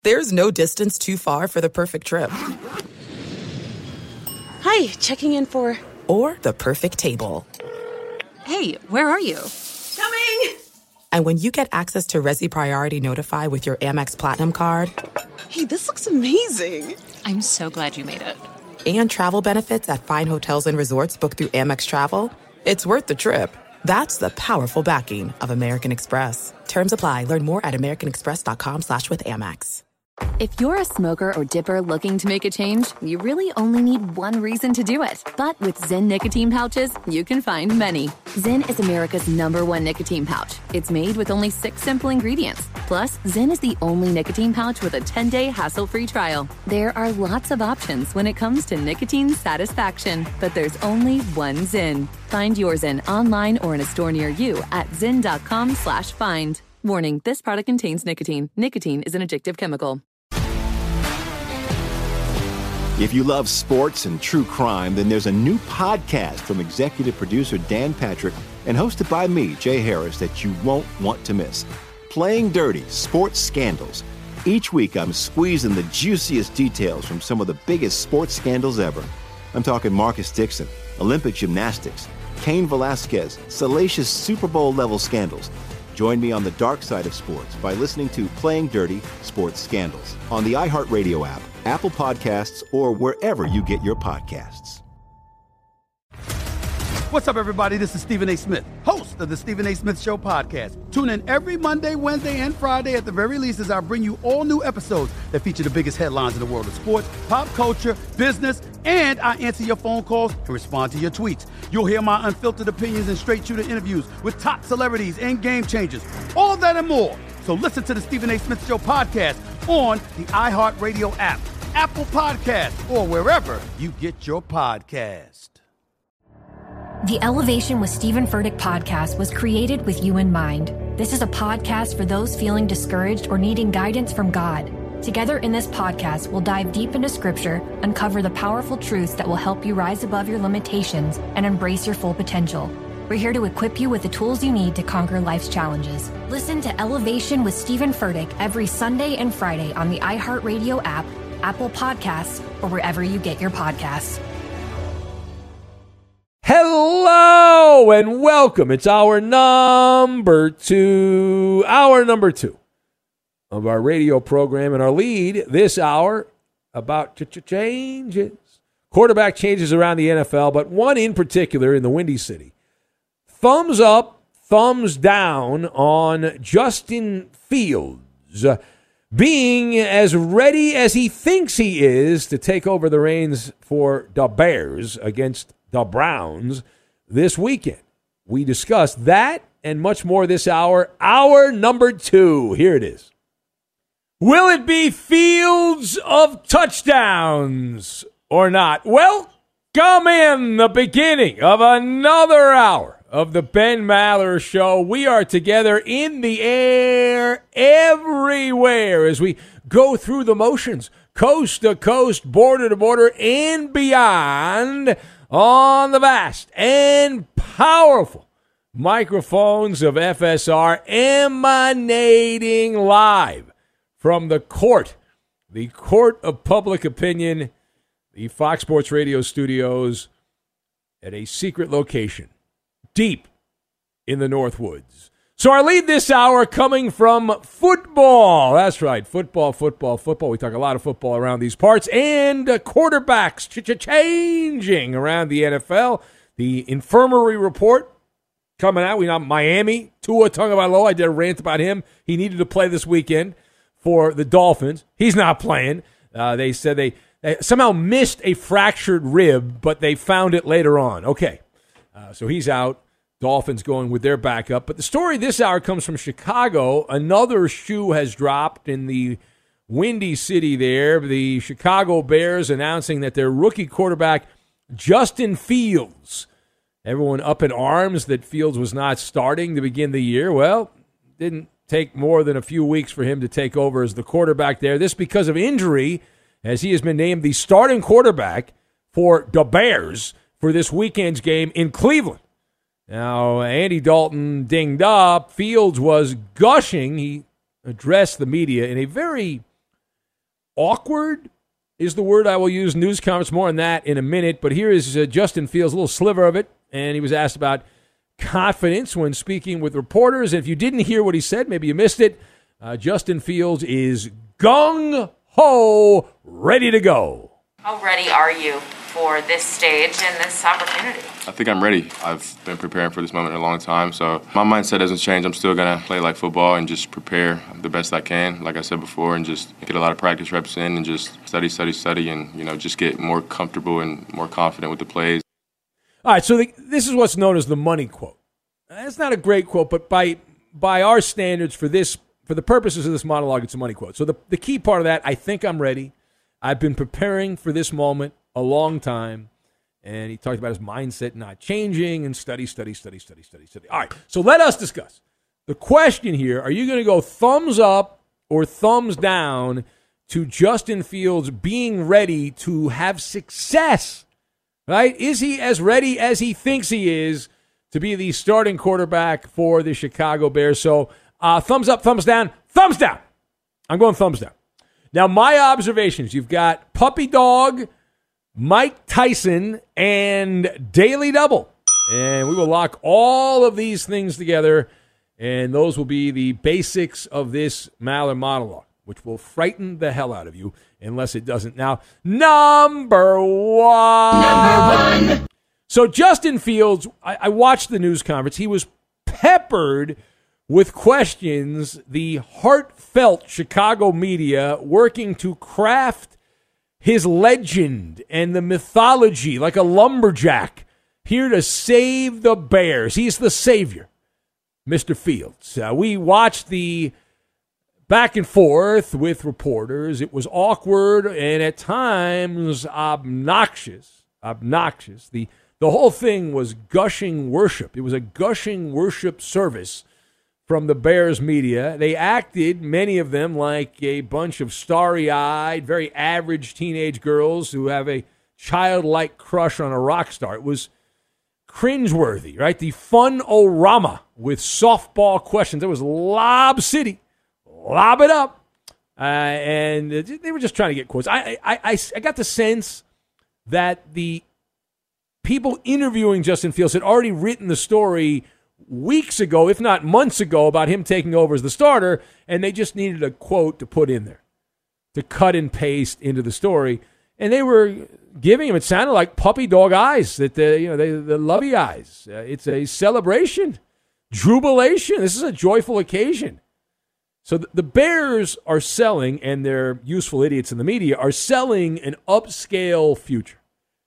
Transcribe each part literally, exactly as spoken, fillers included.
There's no distance too far for the perfect trip. Hi, checking in for... Or the perfect table. Hey, where are you? Coming! And when you get access to Resi Priority Notify with your Amex Platinum card... Hey, this looks amazing. I'm so glad you made it. And travel benefits at fine hotels and resorts booked through Amex Travel, it's worth the trip. That's the powerful backing of American Express. Terms apply. Learn more at americanexpress.com slash with Amex. If you're a smoker or dipper looking to make a change, you really only need one reason to do it. But with Zyn nicotine pouches, you can find many. Zyn is America's number one nicotine pouch. It's made with only six simple ingredients. Plus, Zyn is the only nicotine pouch with a ten-day hassle-free trial. There are lots of options when it comes to nicotine satisfaction, but there's only one Zyn. Find your Zyn online or in a store near you at zyn.com slash find. Warning, this product contains nicotine. Nicotine is an addictive chemical. If you love sports and true crime, then there's a new podcast from executive producer Dan Patrick and hosted by me, Jay Harris, that you won't want to miss. Playing Dirty: Sports Scandals. Each week, I'm squeezing the juiciest details from some of the biggest sports scandals ever. I'm talking Marcus Dixon, Olympic gymnastics, Cain Velasquez, salacious Super Bowl-level scandals. Join me on the dark side of sports by listening to Playing Dirty: Sports Scandals on the iHeartRadio app, Apple Podcasts, or wherever you get your podcasts. What's up, everybody? This is Stephen A. Smith, host of the Stephen A. Smith Show podcast. Tune in every Monday, Wednesday, and Friday at the very least as I bring you all new episodes that feature the biggest headlines in the world of sports, pop culture, business, and I answer your phone calls and respond to your tweets. You'll hear my unfiltered opinions and straight-shooter interviews with top celebrities and game changers. All that and more. So listen to the Stephen A. Smith Show podcast on the iHeartRadio app, Apple Podcasts, or wherever you get your podcast. The Elevation with Stephen Furtick podcast was created with you in mind. This is a podcast for those feeling discouraged or needing guidance from God. Together in this podcast, we'll dive deep into Scripture, uncover the powerful truths that will help you rise above your limitations and embrace your full potential. We're here to equip you with the tools you need to conquer life's challenges. Listen to Elevation with Stephen Furtick every Sunday and Friday on the iHeartRadio app, Apple Podcasts, or wherever you get your podcasts. Hello and welcome. It's our number two, hour number two of our radio program, and our lead this hour about changes. Quarterback changes around the N F L, but one in particular in the Windy City. Thumbs up, thumbs down on Justin Fields uh, being as ready as he thinks he is to take over the reins for the Bears against the Browns this weekend. We discussed that and much more this hour. Hour number two. Here it is. Will it be Fields of touchdowns or not? Welcome in the beginning of another hour of the Ben Maller Show. We are together in the air everywhere as we go through the motions, coast to coast, border to border, and beyond, on the vast and powerful microphones of F S R, emanating live from the court, the court of public opinion, the Fox Sports Radio studios at a secret location deep in the North Woods. So our lead this hour coming from football. That's right, football, football, football. We talk a lot of football around these parts. And uh, quarterbacks changing around the N F L. The infirmary report coming out. We know Miami, Tua Tagovailoa. I did a rant about him. He needed to play this weekend for the Dolphins. He's not playing. Uh, they said they, they somehow missed a fractured rib, but they found it later on. Okay, uh, so he's out. Dolphins going with their backup. But the story this hour comes from Chicago. Another shoe has dropped in the Windy City there. The Chicago Bears announcing that their rookie quarterback, Justin Fields, everyone up in arms that Fields was not starting to begin the year. Well, didn't take more than a few weeks for him to take over as the quarterback there. This because of injury, as he has been named the starting quarterback for the Bears for this weekend's game in Cleveland. Now, Andy Dalton dinged up. Fields was gushing. He addressed the media in a very awkward is the word I will use. News conference, more on that in a minute. But here is uh, Justin Fields, a little sliver of it, and he was asked about confidence when speaking with reporters. And if you didn't hear what he said, maybe you missed it, uh, Justin Fields is gung-ho, ready to go. How ready are you for this stage and this opportunity? I think I'm ready. I've been preparing for this moment a long time, so my mindset doesn't change. I'm still going to play like football and just prepare the best I can, like I said before, and just get a lot of practice reps in and just study, study, study, and, you know, just get more comfortable and more confident with the plays. All right, so the, this is what's known as the money quote. It's not a great quote, but by by our standards for this, for the purposes of this monologue, it's a money quote. So the, the key part of that, I think I'm ready. I've been preparing for this moment a long time. And he talked about his mindset not changing and study, study, study, study, study, study. All right, so let us discuss. The question here, are you going to go thumbs up or thumbs down to Justin Fields being ready to have success? Right? Is he as ready as he thinks he is to be the starting quarterback for the Chicago Bears? So uh, thumbs up, thumbs down, thumbs down. I'm going thumbs down. Now, my observations, you've got Puppy Dog, Mike Tyson, and Daily Double. And we will lock all of these things together, and those will be the basics of this Maller monologue, which will frighten the hell out of you unless it doesn't. Now, number one. Number one. So Justin Fields, I, I watched the news conference. He was peppered with questions, the heartfelt Chicago media working to craft his legend and the mythology like a lumberjack here to save the Bears. He's the savior, Mister Fields. Uh, we watched the back and forth with reporters. It was awkward and at times obnoxious. Obnoxious. The, the whole thing was gushing worship. It was a gushing worship service from the Bears media. They acted, many of them, like a bunch of starry-eyed, very average teenage girls who have a childlike crush on a rock star. It was cringeworthy, right? The fun-o-rama with softball questions. It was Lob City. Lob it up. Uh, and they were just trying to get quotes. I, I, I, I got the sense that the people interviewing Justin Fields had already written the story weeks ago, if not months ago, about him taking over as the starter, and they just needed a quote to put in there, to cut and paste into the story. And they were giving him, it sounded like puppy dog eyes, that the, you know, they, the lovey eyes. Uh, it's a celebration, jubilation. This is a joyful occasion. So the, the Bears are selling, and their useful idiots in the media are selling an upscale future.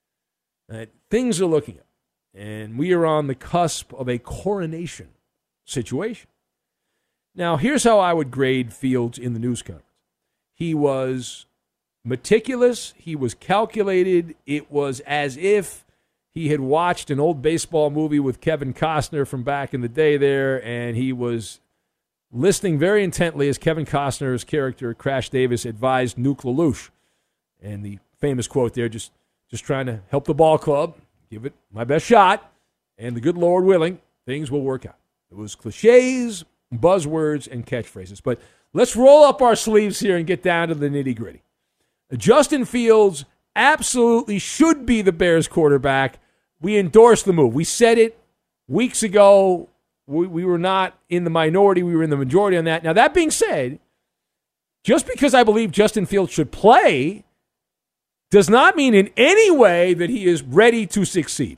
Uh, things are looking up. And we are on the cusp of a coronation situation. Now, here's how I would grade Fields in the news conference. He was meticulous. He was calculated. It was as if he had watched an old baseball movie with Kevin Costner from back in the day there, and he was listening very intently as Kevin Costner's character, Crash Davis, advised Nuke LaLoosh. And the famous quote there, just, just trying to help the ball club. Give it my best shot, and the good Lord willing, things will work out. It was cliches, buzzwords, and catchphrases. But let's roll up our sleeves here and get down to the nitty-gritty. Justin Fields absolutely should be the Bears quarterback. We endorsed the move. We said it weeks ago. We, we were not in the minority. We were in the majority on that. Now, that being said, just because I believe Justin Fields should play does not mean in any way that he is ready to succeed.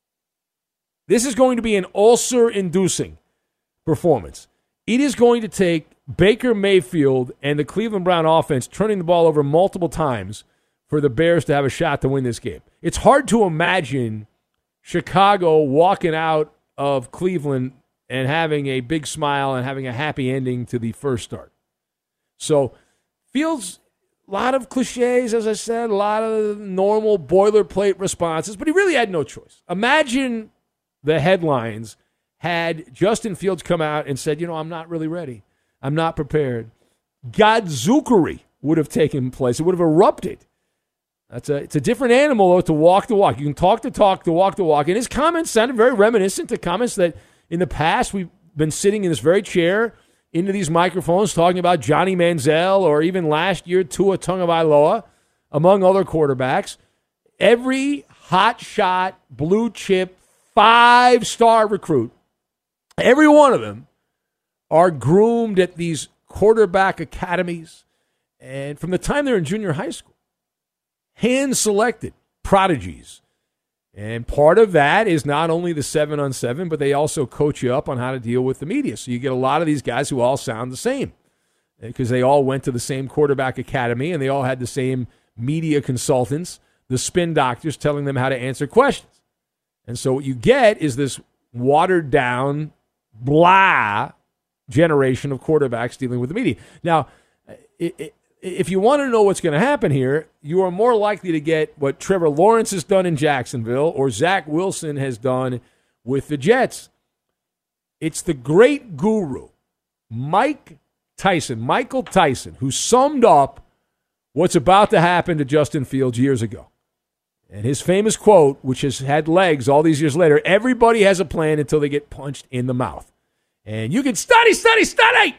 This is going to be an ulcer-inducing performance. It is going to take Baker Mayfield and the Cleveland Brown offense turning the ball over multiple times for the Bears to have a shot to win this game. It's hard to imagine Chicago walking out of Cleveland and having a big smile and having a happy ending to the first start. So Fields, a lot of cliches, as I said, a lot of normal boilerplate responses, but he really had no choice. Imagine the headlines had Justin Fields come out and said, you know, I'm not really ready. I'm not prepared. Godzookery would have taken place. It would have erupted. That's a, it's a different animal, though, to walk the walk. You can talk the talk, to walk the walk. And his comments sounded very reminiscent to comments that in the past we've been sitting in this very chair into these microphones talking about Johnny Manziel or even last year Tua Tagovailoa, among other quarterbacks. Every hot shot, blue chip, five-star recruit, every one of them are groomed at these quarterback academies. And from the time they're in junior high school, hand-selected prodigies. And part of that is not only the seven on seven, but they also coach you up on how to deal with the media. So you get a lot of these guys who all sound the same because they all went to the same quarterback academy and they all had the same media consultants, the spin doctors telling them how to answer questions. And so what you get is this watered down, blah generation of quarterbacks dealing with the media. Now, it, it, if you want to know what's going to happen here, you are more likely to get what Trevor Lawrence has done in Jacksonville or Zach Wilson has done with the Jets. It's the great guru, Mike Tyson, Michael Tyson, who summed up what's about to happen to Justin Fields years ago. And his famous quote, which has had legs all these years later, everybody has a plan until they get punched in the mouth. And you can study, study, study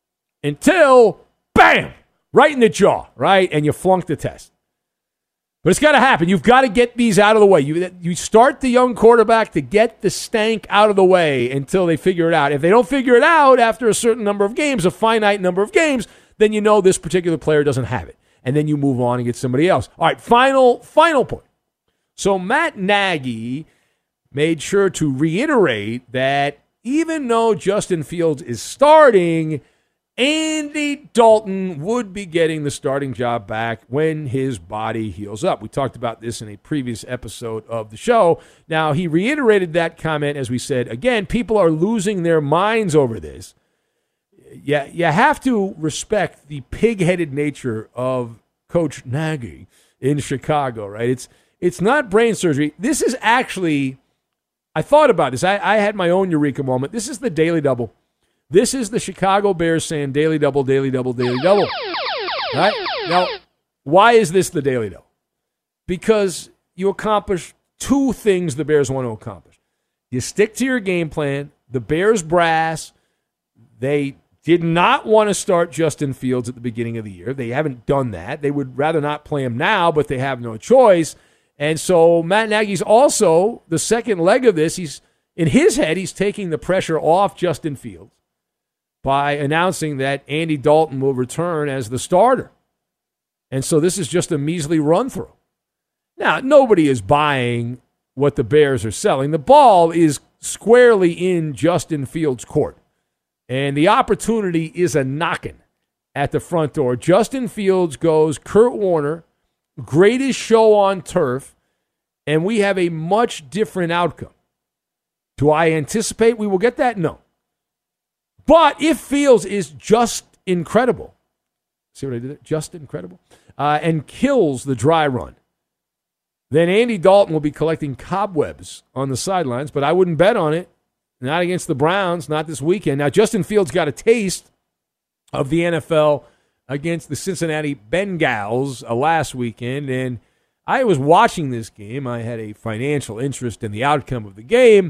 until, bam, right in the jaw, right? And you flunk the test. But it's got to happen. You've got to get these out of the way. You, you start the young quarterback to get the stank out of the way until they figure it out. If they don't figure it out after a certain number of games, a finite number of games, then you know this particular player doesn't have it. And then you move on and get somebody else. All right, final, final point. So Matt Nagy made sure to reiterate that even though Justin Fields is starting, Andy Dalton would be getting the starting job back when his body heals up. We talked about this in a previous episode of the show. Now, he reiterated that comment, as we said. Again, people are losing their minds over this. Yeah, you have to respect the pig-headed nature of Coach Nagy in Chicago, right? It's it's not brain surgery. This is actually, I thought about this. I, I had my own eureka moment. This is the Daily Double. This is the Chicago Bears saying daily double, daily double, daily double. Right? Now, why is this the Daily Double? Because you accomplish two things the Bears want to accomplish. You stick to your game plan. The Bears brass, they did not want to start Justin Fields at the beginning of the year. They haven't done that. They would rather not play him now, but they have no choice. And so Matt Nagy's also, the second leg of this, he's in his head, he's taking the pressure off Justin Fields by announcing that Andy Dalton will return as the starter. And so this is just a measly run-through. Now, nobody is buying what the Bears are selling. The ball is squarely in Justin Fields' court. And the opportunity is a knocking at the front door. Justin Fields goes Kurt Warner, greatest show on turf, and we have a much different outcome. Do I anticipate we will get that? No. But if Fields is just incredible, see what I did there? Just incredible, uh, and kills the dry run, then Andy Dalton will be collecting cobwebs on the sidelines, but I wouldn't bet on it. Not against the Browns, not this weekend. Now, Justin Fields got a taste of the N F L against the Cincinnati Bengals uh, last weekend, and I was watching this game. I had a financial interest in the outcome of the game,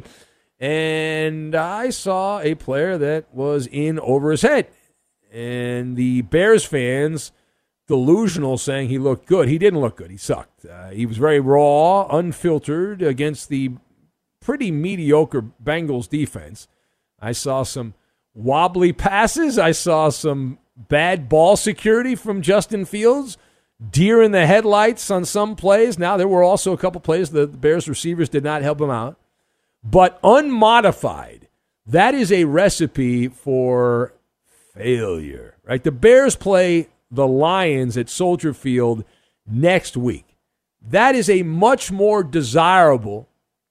and I saw a player that was in over his head. And the Bears fans, delusional, saying he looked good. He didn't look good. He sucked. Uh, he was very raw, unfiltered against the pretty mediocre Bengals defense. I saw some wobbly passes. I saw some bad ball security from Justin Fields. Deer in the headlights on some plays. Now, there were also a couple plays the Bears receivers did not help him out. But unmodified, that is a recipe for failure, right? The Bears play the Lions at Soldier Field next week. That is a much more desirable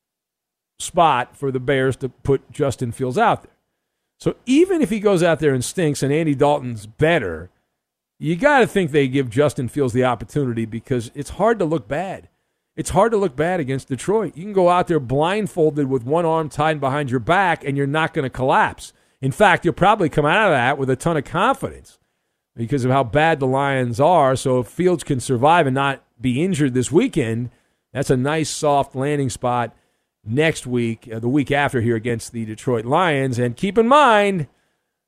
spot for the Bears to put Justin Fields out there. So even if he goes out there and stinks and Andy Dalton's better, you got to think they give Justin Fields the opportunity because it's hard to look bad. It's hard to look bad against Detroit. You can go out there blindfolded with one arm tied behind your back and you're not going to collapse. In fact, you'll probably come out of that with a ton of confidence because of how bad the Lions are. So if Fields can survive and not be injured this weekend, that's a nice soft landing spot next week, uh, the week after here against the Detroit Lions. And keep in mind,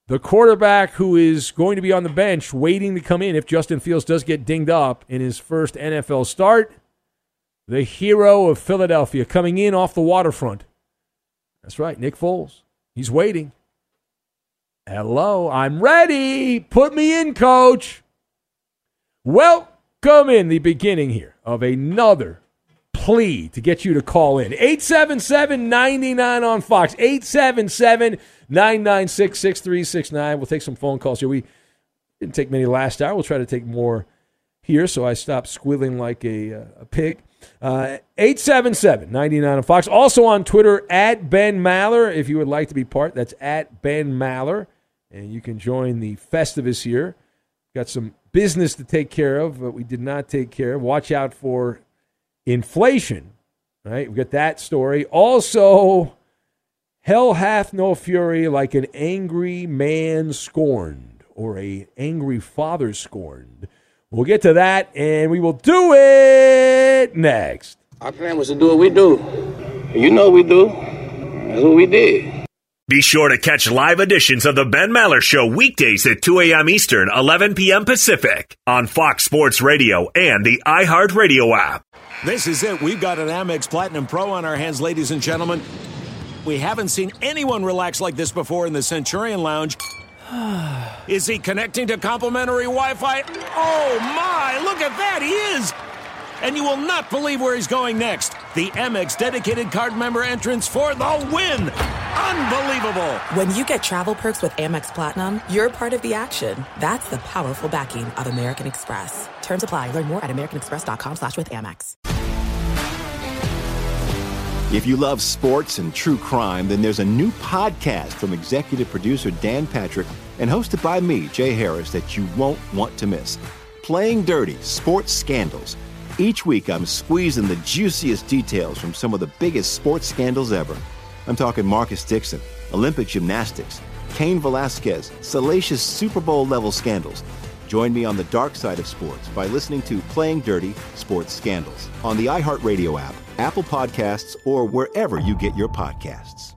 the quarterback who is going to be on the bench waiting to come in if Justin Fields does get dinged up in his first N F L start, the hero of Philadelphia coming in off the waterfront. That's right, Nick Foles. He's waiting. Hello, I'm ready. Put me in, coach. Welcome in the beginning here of another plea to get you to call in. eight seven seven, nine nine on Fox. eight seven seven, nine nine six, six three six nine. We'll take some phone calls here. We didn't take many last hour. We'll try to take more here, so I stopped squealing like a, uh, a pig. Uh, eight seven seven, nine nine on Fox. Also on Twitter, at Ben Maller, if you would like to be part. That's at Ben Maller. And you can join the Festivus here. Got some business to take care of, but we did not take care of. Watch out for inflation. Right? We've got that story. Also, hell hath no fury like an angry man scorned, or a angry father scorned. We'll get to that, and we will do it next. Our plan was to do what we do. You know we do. That's what we did. Be sure to catch live editions of the Ben Maller Show weekdays at two a.m. Eastern, eleven p.m. Pacific on Fox Sports Radio and the iHeartRadio app. This is it. We've got an Amex Platinum Pro on our hands, ladies and gentlemen. We haven't seen anyone relax like this before in the Centurion Lounge. Is he connecting to complimentary Wi-Fi? Oh, my. Look at that. He is. And you will not believe where he's going next. The Amex dedicated card member entrance for the win. Unbelievable. When you get travel perks with Amex Platinum, you're part of the action. That's the powerful backing of American Express. Terms apply. Learn more at americanexpress.com slash with Amex. If you love sports and true crime, then there's a new podcast from executive producer Dan Patrick and hosted by me, Jay Harris, that you won't want to miss. Playing Dirty: Sports Scandals. Each week, I'm squeezing the juiciest details from some of the biggest sports scandals ever. I'm talking Marcus Dixon, Olympic gymnastics, Cain Velasquez, salacious Super Bowl-level scandals. Join me on the dark side of sports by listening to Playing Dirty: Sports Scandals on the iHeartRadio app, Apple Podcasts, or wherever you get your podcasts.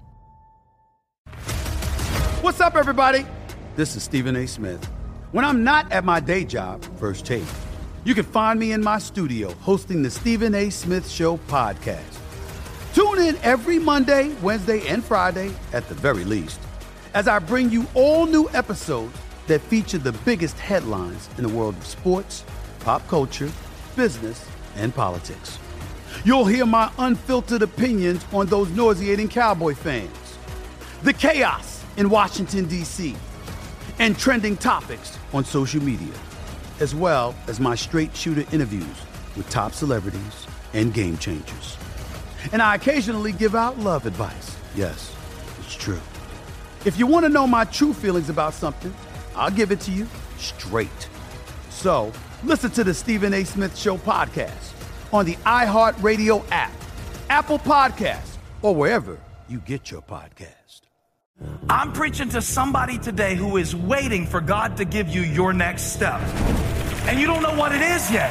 What's up, everybody? This is Stephen A. Smith. When I'm not at my day job, First Take, you can find me in my studio hosting the Stephen A. Smith Show podcast. Tune in every Monday, Wednesday, and Friday, at the very least, as I bring you all new episodes that feature the biggest headlines in the world of sports, pop culture, business, and politics. You'll hear my unfiltered opinions on those nauseating Cowboy fans, the chaos in Washington, D C, and trending topics on social media, as well as my straight-shooter interviews with top celebrities and game changers. And I occasionally give out love advice. Yes, it's true. If you want to know my true feelings about something, I'll give it to you straight. So, listen to the Stephen A. Smith Show podcast on the iHeartRadio app, Apple Podcasts, or wherever you get your podcast. I'm preaching to somebody today who is waiting for God to give you your next step. And you don't know what it is yet.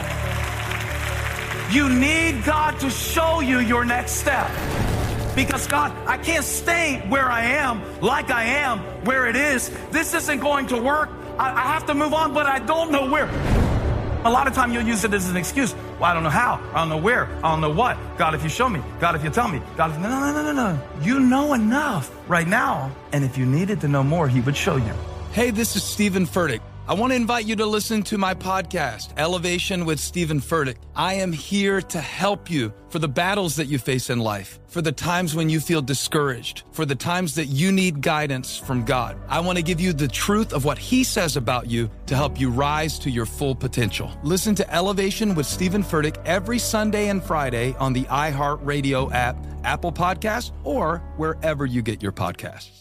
You need God to show you your next step. Because God, I can't stay where I am, like I am, where it is. This isn't going to work. I, I have to move on, but I don't know where. A lot of time you'll use it as an excuse. Well, I don't know how. I don't know where. I don't know what. God, if you show me. God, if you tell me. God, if... No, no, no, no, no. You know enough right now. And if you needed to know more, he would show you. Hey, this is Stephen Furtick. I want to invite you to listen to my podcast, Elevation with Stephen Furtick. I am here to help you for the battles that you face in life, for the times when you feel discouraged, for the times that you need guidance from God. I want to give you the truth of what he says about you to help you rise to your full potential. Listen to Elevation with Stephen Furtick every Sunday and Friday on the iHeartRadio app, Apple Podcasts, or wherever you get your podcasts.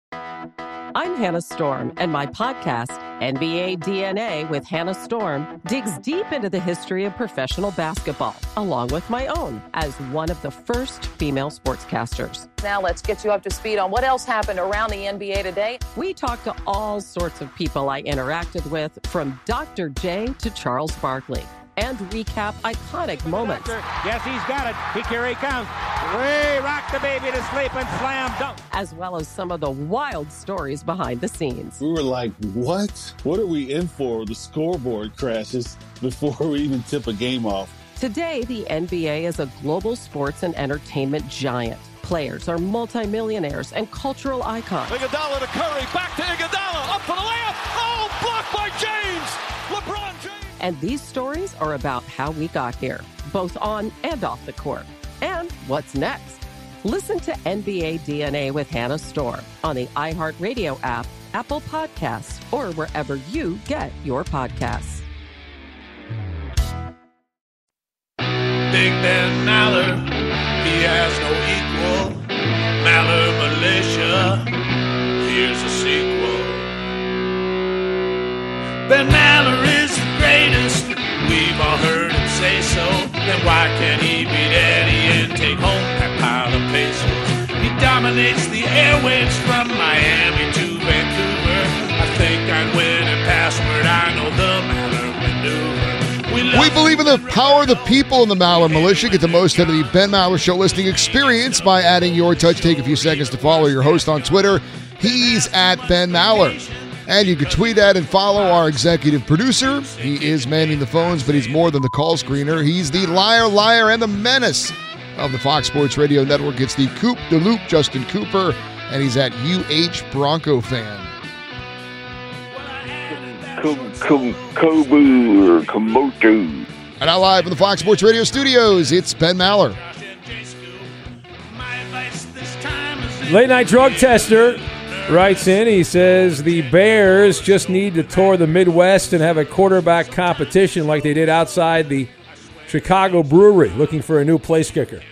I'm Hannah Storm, and my podcast, N B A D N A with Hannah Storm, digs deep into the history of professional basketball, along with my own, as one of the first female sportscasters. Now let's get you up to speed on what else happened around the N B A today. We talk to all sorts of people I interacted with, from Doctor J to Charles Barkley. and recap iconic moments. Yes, he's got it. He here he comes. Way rock the baby to sleep and slam dunk. As well as some of the wild stories behind the scenes. We were like, what? What are we in for? The scoreboard crashes before we even tip a game off. Today, the N B A is a global sports and entertainment giant. Players are multimillionaires and cultural icons. Iguodala to Curry, back to Iguodala, up for the layup. Oh, blocked by James. LeBron James. And these stories are about how we got here, both on and off the court. And what's next? Listen to N B A D N A with Hannah Storm on the iHeartRadio app, Apple Podcasts, or wherever you get your podcasts. Big Ben Maller, he has no equal. Maller Militia, here's a sequel. Ben Maller is the greatest, we've all heard him say so. Then why can't he beat Eddie and take home that pile of pesos? He dominates the airwaves from Miami to Vancouver. I think I'd win a password, I know the Maller maneuver. We, we believe in the power of the people in the Maller Militia. Get the most out of the Ben Maller Show listening experience by adding your touch. Take a few seconds to follow your host on Twitter. He's at Ben Maller. And you can tweet at and follow our executive producer. He is manning the phones, but he's more than the call screener. He's the liar, liar, and the menace of the Fox Sports Radio Network. It's the Coop de Loop, Justin Cooper, and he's at U H Bronco Fan. Kobu or Komodo. And now live from the Fox Sports Radio studios, it's Ben Maller. Late night drug tester writes in, he says the Bears just need to tour the Midwest and have a quarterback competition like they did outside the Chicago Brewery, looking for a new place kicker.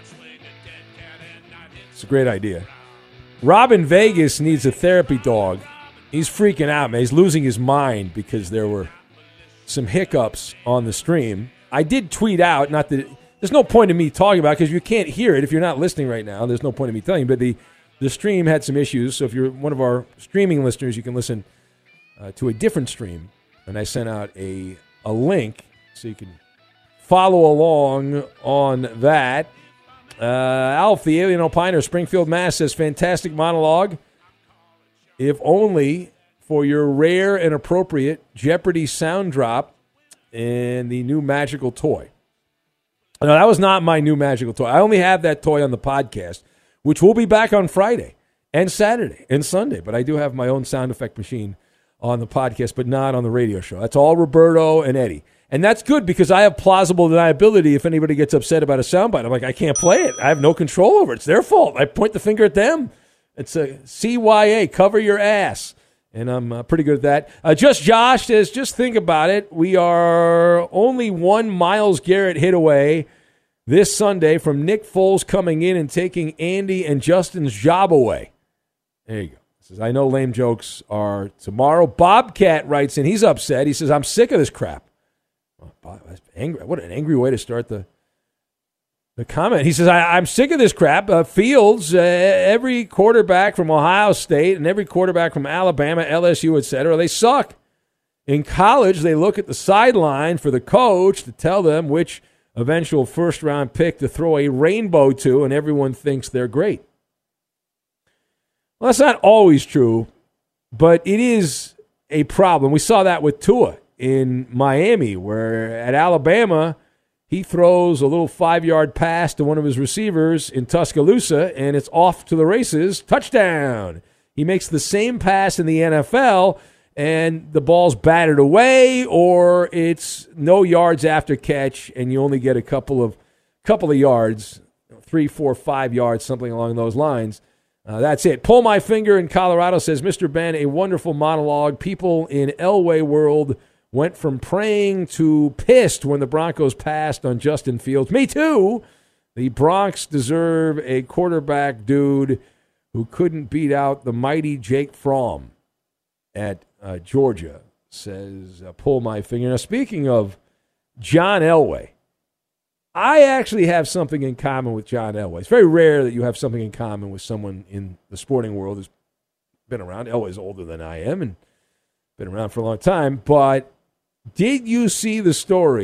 It's a great idea. Robin Vegas needs a therapy dog. He's freaking out, man. He's losing his mind because there were some hiccups on the stream. I did tweet out, not that there's no point in me talking about it because you can't hear it if you're not listening right now. There's no point in me telling you, but the, the stream had some issues. So if you're one of our streaming listeners, you can listen uh, to a different stream. And I sent out a, a link so you can follow along on that. Uh, Alf, the Alien Opiner, Springfield, Mass. says, fantastic monologue. If only for your rare and appropriate Jeopardy sound drop and the new magical toy. No, that was not my new magical toy. I only have that toy on the podcast, which will be back on Friday and Saturday and Sunday. But I do have my own sound effect machine on the podcast, but not on the radio show. That's all Roberto and Eddie. And that's good because I have plausible deniability if anybody gets upset about a soundbite. I'm like, I can't play it. I have no control over it. It's their fault. I point the finger at them. It's a C Y A, cover your ass. And I'm uh, pretty good at that. Uh, Just Josh says, just think about it. We are only one Myles Garrett hit away this Sunday from Nick Foles coming in and taking Andy and Justin's job away. There you go. He says, I know lame jokes are tomorrow. Bobcat writes in. He's upset. He says, I'm sick of this crap. Oh, Bob, that's angry. What an angry way to start the The comment. He says, I, I'm sick of this crap. Uh, Fields, uh, every quarterback from Ohio State and every quarterback from Alabama, L S U, et cetera, they suck. In college, they look at the sideline for the coach to tell them which eventual first-round pick to throw a rainbow to, and everyone thinks they're great. Well, that's not always true, but it is a problem. We saw that with Tua in Miami, where at Alabama, he throws a little five-yard pass to one of his receivers in Tuscaloosa, and it's off to the races. Touchdown. He makes the same pass in the N F L, and the ball's batted away, or it's no yards after catch, and you only get a couple of couple of yards, three, four, five yards, something along those lines. Uh, that's it. Pull My Finger in Colorado says, Mister Ben, a wonderful monologue. People in Elway world went from praying to pissed when the Broncos passed on Justin Fields. Me too. The Bronx deserve a quarterback dude who couldn't beat out the mighty Jake Fromm at uh, Georgia, says, uh, pull my finger. Now, speaking of John Elway, I actually have something in common with John Elway. It's very rare that you have something in common with someone in the sporting world who's been around. Elway's older than I am and been around for a long time, but did you see the story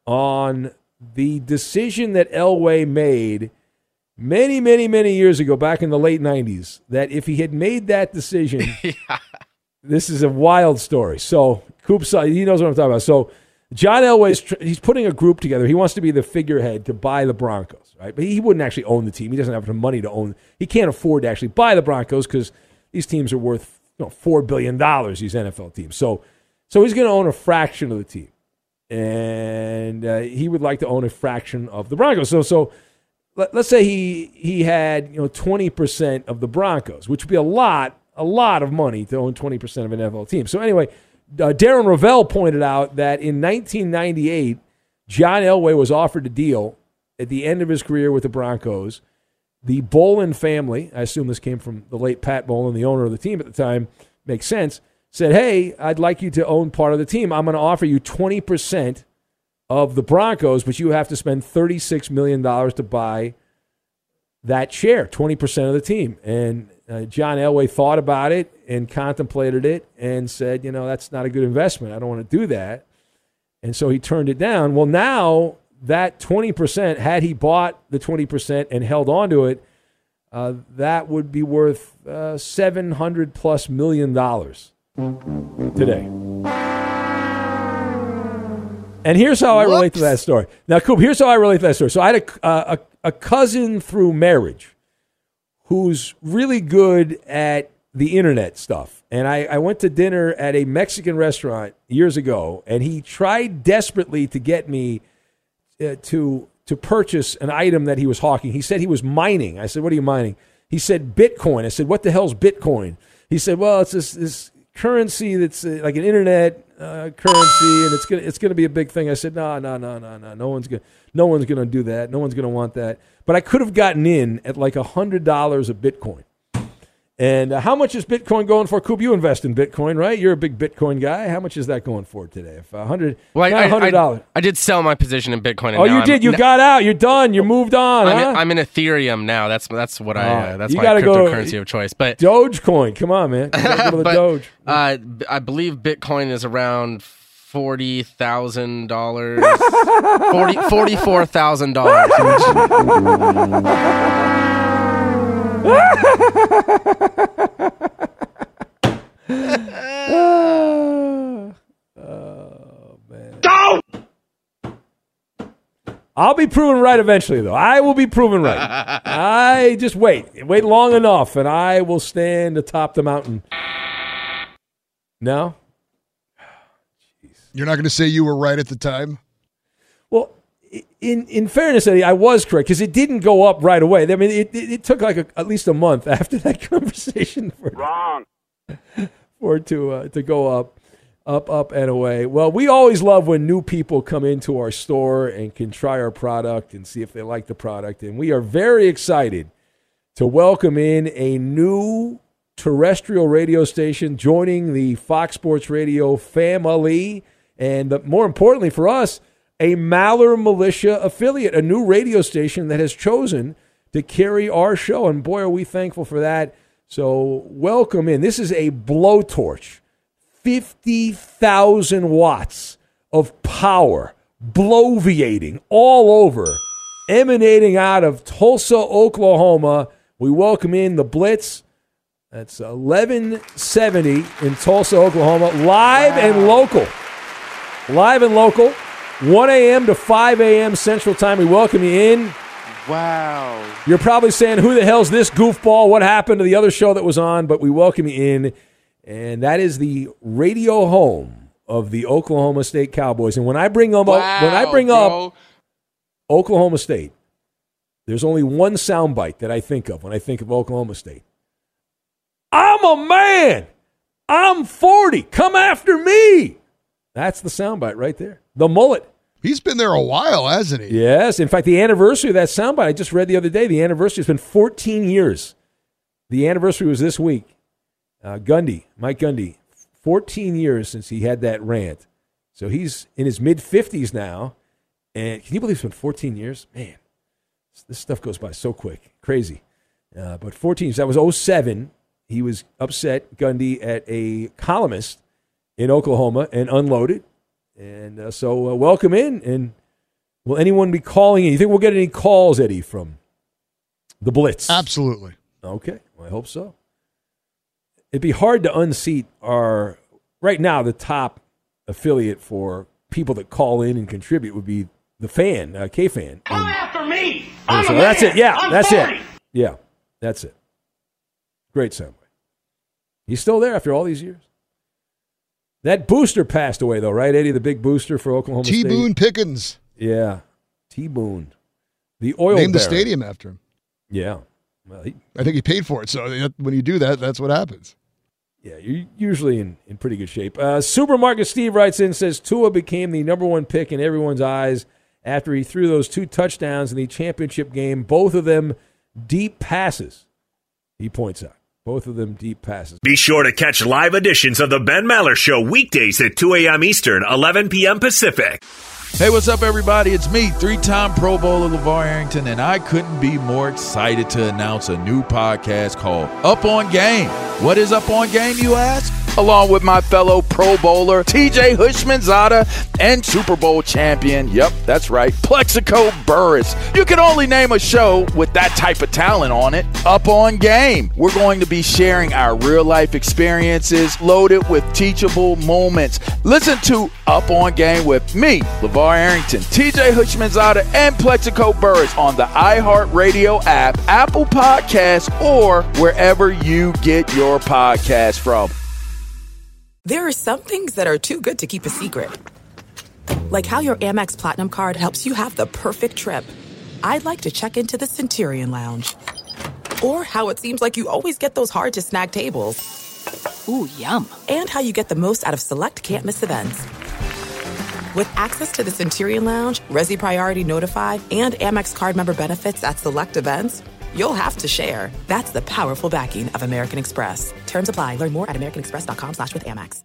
on the decision that Elway made many, many, many years ago, back in the late nineties, that if he had made that decision, yeah. This is a wild story. So, Coop's, he knows what I'm talking about. So, John Elway's he's putting a group together. He wants to be the figurehead to buy the Broncos, right? But he wouldn't actually own the team. He doesn't have the money to own. He can't afford to actually buy the Broncos because these teams are worth you know, four billion dollars, these N F L teams. So, so he's going to own a fraction of the team. And uh, he would like to own a fraction of the Broncos. So, so let, let's say he he had you know twenty percent of the Broncos, which would be a lot, a lot of money to own twenty percent of an N F L team. So anyway, uh, Darren Rovell pointed out that in nineteen ninety-eight, John Elway was offered a deal at the end of his career with the Broncos. The Bolin family, I assume this came from the late Pat Bolin, the owner of the team at the time, makes sense, said, hey, I'd like you to own part of the team. I'm going to offer you twenty percent of the Broncos, but you have to spend thirty-six million dollars to buy that share, twenty percent of the team. And uh, John Elway thought about it and contemplated it and said, you know, that's not a good investment. I don't want to do that. And so he turned it down. Well, now that twenty percent, had he bought the twenty percent and held on to it, uh, that would be worth uh, seven hundred plus million dollars today. And here's how I relate Whoops. to that story. Now, Coop, here's how I relate to that story. So I had a, uh, a, a cousin through marriage who's really good at the internet stuff. And I, I went to dinner at a Mexican restaurant years ago, and he tried desperately to get me uh, to to purchase an item that he was hawking. He said he was mining. I said, what are you mining? He said, Bitcoin. I said, what the hell's Bitcoin? He said, well, it's this, this currency that's uh, like an internet uh, currency, and it's gonna it's gonna be a big thing. I said, no, no, no, no, no. No one's gonna no one's gonna do that. No one's gonna want that. But I could have gotten in at like a hundred dollars a Bitcoin. And uh, how much is Bitcoin going for? Coop, you invest in Bitcoin, right? You're a big Bitcoin guy. How much is that going for today? If one hundred dollars, well, I, one hundred dollars. I, I, I did sell my position in Bitcoin. And oh, you I'm, did. You n- got out. You're done. You moved on. I'm, huh? in, I'm in Ethereum now. That's that's what I. Uh, that's you my cryptocurrency go, of choice. But Dogecoin. Come on, man. You gotta go to the but, Doge. Uh, I believe Bitcoin is around forty thousand dollars. Forty forty-four thousand dollars. oh, oh, man. Go! I'll be proven right eventually, though. I will be proven right. I just wait. Wait long enough, and I will stand atop the mountain. No? You're not going to say you were right at the time? Well, in in fairness, Eddie, I was correct because it didn't go up right away. I mean, it it, it took like a, at least a month after that conversation for Wrong. for it to uh, to go up, up, up and away. Well, we always love when new people come into our store and can try our product and see if they like the product. And we are very excited to welcome in a new terrestrial radio station joining the Fox Sports Radio family, and the, more importantly for us, a Maller Militia affiliate, a new radio station that has chosen to carry our show. And boy, are we thankful for that. So welcome in. This is a blowtorch, fifty thousand watts of power, bloviating all over, emanating out of Tulsa, Oklahoma. We welcome in the Blitz. That's eleven seventy in Tulsa, Oklahoma, live wow. and local. Live and local. one a.m. to five a.m. Central Time. We welcome you in. Wow. You're probably saying, who the hell's this goofball? What happened to the other show that was on? But we welcome you in. And that is the radio home of the Oklahoma State Cowboys. And when I bring them wow, up, when I bring bro. up Oklahoma State, there's only one soundbite that I think of when I think of Oklahoma State. I'm a man. I'm forty. Come after me. That's the soundbite right there. The mullet. He's been there a while, hasn't he? Yes. In fact, the anniversary of that soundbite, I just read the other day, the anniversary has been fourteen years. The anniversary was this week. Uh, Gundy, Mike Gundy, fourteen years since he had that rant. So he's in his mid-fifties now. And can you believe it's been fourteen years? Man, this stuff goes by so quick. Crazy. Uh, but fourteen years. That was oh seven. He was upset, Gundy, at a columnist in Oklahoma and unloaded. And uh, so uh, welcome in. And Will anyone be calling in? You think we'll get any calls, Eddie, from the Blitz? Absolutely. Okay, well, I hope so. It'd be hard to unseat our, right now, the top affiliate for people that call in and contribute would be the fan, uh, K-Fan. Come after me. And I'm so a that's man. it. Yeah, I'm that's forty. it. Yeah, that's it. Great soundbite. He's still there after all these years. That booster passed away, though, right, Eddie? The big booster for Oklahoma State. T-Boone Pickens. Yeah, T-Boone. The oil Named the baron. stadium after him. Yeah. Well, he, I think he paid for it, so that- when you do that, that's what happens. Yeah, you're usually in, in pretty good shape. Uh, Supermarket Steve writes in, says Tua became the number one pick in everyone's eyes after he threw those two touchdowns in the championship game, both of them deep passes, he points out. Both of them deep passes. Be sure to catch live editions of the Ben Maller Show weekdays at two a.m. Eastern, eleven p.m. Pacific. Hey, what's up, everybody? It's me, three-time Pro Bowler LeVar Arrington, and I couldn't be more excited to announce a new podcast called Up On Game. What is Up On Game, you ask? Along with my fellow Pro Bowler, T J Hushmanzada, and Super Bowl champion, yep, that's right, Plexico Burris. You can only name a show with that type of talent on it. Up On Game. We're going to be sharing our real-life experiences loaded with teachable moments. Listen to Up On Game with me, LeVar Arrington, T J Hushmanzada, and Plexico Burris on the iHeartRadio app, Apple Podcasts, or wherever you get your podcast from. There are some things that are too good to keep a secret. Like how your Amex Platinum card helps you have the perfect trip. I'd like to check into the Centurion Lounge. Or how it seems like you always get those hard-to-snag tables. Ooh, yum. And how you get the most out of select can't-miss events. With access to the Centurion Lounge, Resi Priority Notified, and Amex card member benefits at select events, you'll have to share. That's the powerful backing of American Express. Terms apply. Learn more at americanexpress.com slash with Amex.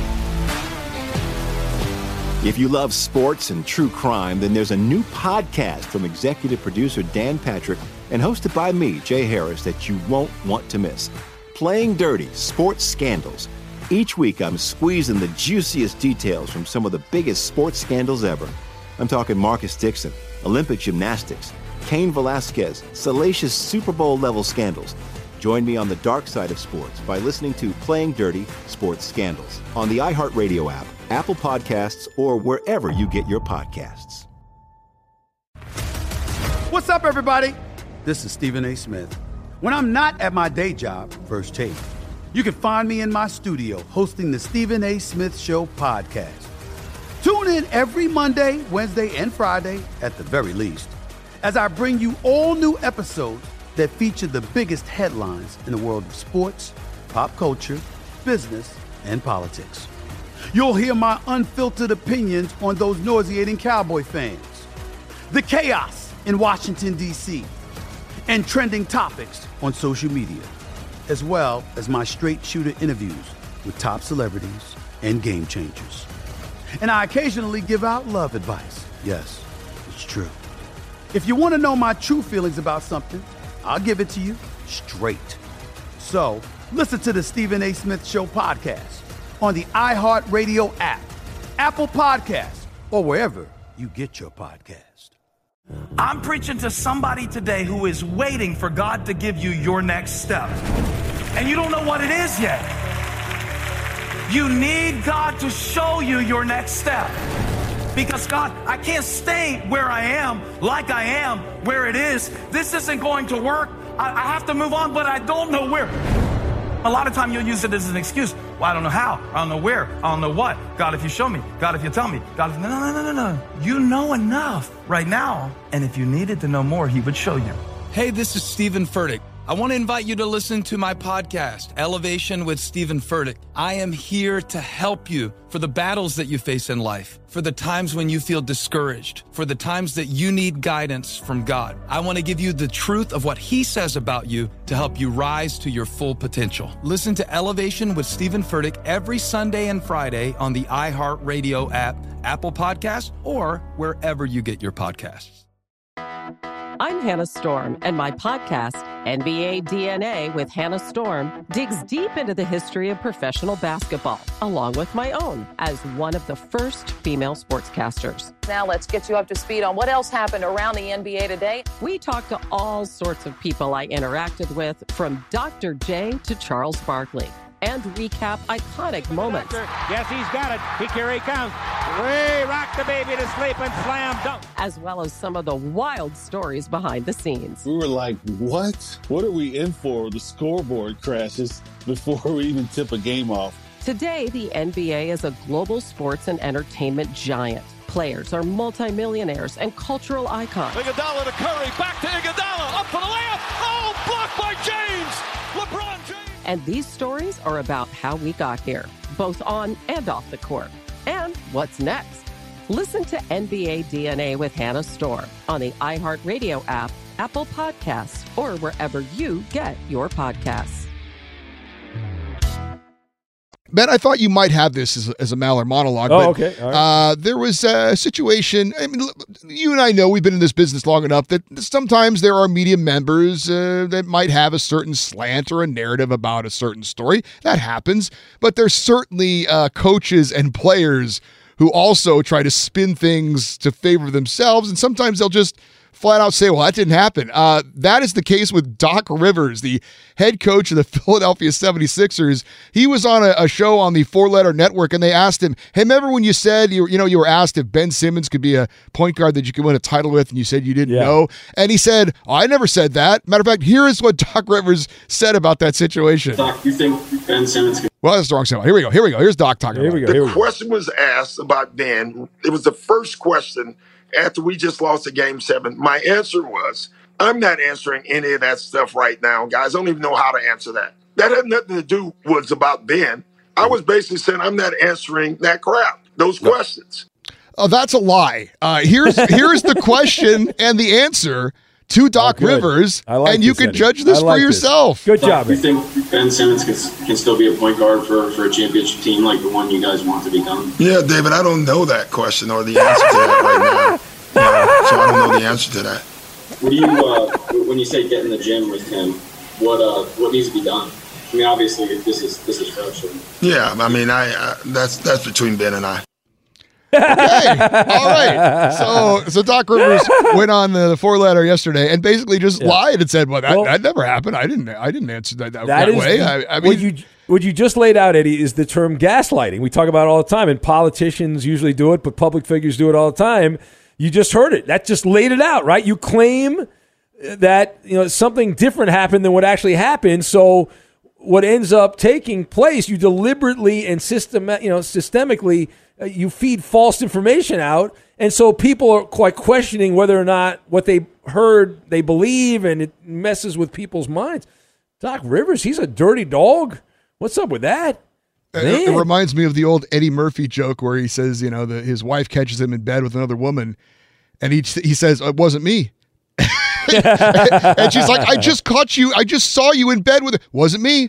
If you love sports and true crime, then there's a new podcast from executive producer Dan Patrick and hosted by me, Jay Harris, that you won't want to miss. Playing Dirty: Sports Scandals. Each week, I'm squeezing the juiciest details from some of the biggest sports scandals ever. I'm talking Marcus Dixon, Olympic gymnastics, Cain Velasquez, salacious Super Bowl-level scandals. Join me on the dark side of sports by listening to Playing Dirty: Sports Scandals on the iHeartRadio app, Apple Podcasts, or wherever you get your podcasts. What's up, everybody? This is Stephen A. Smith. When I'm not at my day job, First Take, you can find me in my studio hosting the Stephen A. Smith Show podcast. Tune in every Monday, Wednesday, and Friday, at the very least, as I bring you all new episodes that feature the biggest headlines in the world of sports, pop culture, business, and politics. You'll hear my unfiltered opinions on those nauseating Cowboy fans, the chaos in Washington, D C, and trending topics on social media, as well as my straight shooter interviews with top celebrities and game changers. And I occasionally give out love advice. Yes, it's true. If you want to know my true feelings about something, I'll give it to you straight. So listen to the Stephen A. Smith Show podcast on the iHeartRadio app, Apple Podcasts, or wherever you get your podcast. I'm preaching to somebody today who is waiting for God to give you your next step. And you don't know what it is yet. You need God to show you your next step. Because God, I can't stay where I am, like I am, where it is. This isn't going to work. I, I have to move on, but I don't know where. A lot of time you'll use it as an excuse. Well, I don't know how. I don't know where. I don't know what. God, if you show me. God, if you tell me. God, if... No, no, no, no, no. You know enough right now. And if you needed to know more, he would show you. Hey, this is Stephen Furtick. I want to invite you to listen to my podcast, Elevation with Stephen Furtick. I am here to help you for the battles that you face in life, for the times when you feel discouraged, for the times that you need guidance from God. I want to give you the truth of what he says about you to help you rise to your full potential. Listen to Elevation with Stephen Furtick every Sunday and Friday on the iHeartRadio app, Apple Podcasts, or wherever you get your podcasts. I'm Hannah Storm, and my podcast, N B A D N A with Hannah Storm, digs deep into the history of professional basketball, along with my own, as one of the first female sportscasters. Now let's get you up to speed on what else happened around the N B A today. We talk to all sorts of people I interacted with, from Doctor J to Charles Barkley, and recap iconic moments. Yes, he's got it. He here he comes. Way rock the baby to sleep and slam dunk. As well as some of the wild stories behind the scenes. We were like, what? What are we in for? The scoreboard crashes before we even tip a game off. Today, the N B A is a global sports and entertainment giant. Players are multimillionaires and cultural icons. Iguodala to Curry, back to Iguodala, up for the layup. Oh, blocked by James. LeBron James. And these stories are about how we got here, both on and off the court. And what's next? Listen to N B A D N A with Hannah Storm on the iHeartRadio app, Apple Podcasts, or wherever you get your podcasts. Ben, I thought you might have this as a, as a Maller monologue. Oh, but, okay. All right. Uh, there was a situation. I mean, you and I know we've been in this business long enough that sometimes there are media members uh, that might have a certain slant or a narrative about a certain story. That happens. But there's certainly uh, coaches and players who also try to spin things to favor themselves, and sometimes they'll just flat out say, well, that didn't happen. Uh, that is the case with Doc Rivers, the head coach of the Philadelphia seventy-sixers. He was on a, a show on the Four Letter Network, and they asked him, hey, remember when you said, you, you know, you were asked if Ben Simmons could be a point guard that you could win a title with, and you said you didn't Yeah. know? And he said, oh, I never said that. Matter of fact, here is what Doc Rivers said about that situation. Doc, you think Ben Simmons could... Well, that's the wrong sound. Here we go. Here we go. Here's Doc talking Here about we it. go. Here The we go. question was asked about Ben. It was the first question after we just lost the game seven. My answer was, I'm not answering any of that stuff right now, guys. I don't even know how to answer that. That had nothing to do with what's about Ben. I was basically saying I'm not answering that crap, those no. questions. Oh, that's a lie. Uh, here's here's the question and the answer to Doc oh, Rivers, I like and you this, can Eddie. judge this like for yourself. This. Good job. Do you think Ben Simmons can, can still be a point guard for, for a championship team like the one you guys want to become? Yeah, David, I don't know that question or the answer to that right now. Yeah, so I don't know the answer to that. What do you, uh, when you say get in the gym with him, what uh, what needs to be done? I mean, obviously, this is this is frustrating. Yeah, I mean, I uh, that's that's between Ben and I. Okay, all right. So, so Doc Rivers went on the, the four letter yesterday and basically just yeah. lied and said, "Well, that, well, that never happened. I didn't. I didn't answer that that, that, that way." The, I, I mean, what you what you just laid out, Eddie, is the term gaslighting. We talk about it all the time, and politicians usually do it, but public figures do it all the time. You just heard it. That just laid it out, right? You claim that you know something different happened than what actually happened. So, what ends up taking place, you deliberately and system, you know, systemically. Uh, you feed false information out, and so people are quite questioning whether or not what they heard they believe, and it messes with people's minds. Doc Rivers, he's a dirty dog. What's up with that? It, it reminds me of the old Eddie Murphy joke where he says, you know, the, his wife catches him in bed with another woman, and he he says, "It wasn't me." And she's like, "I just caught you. I just saw you in bed with it. Wasn't me."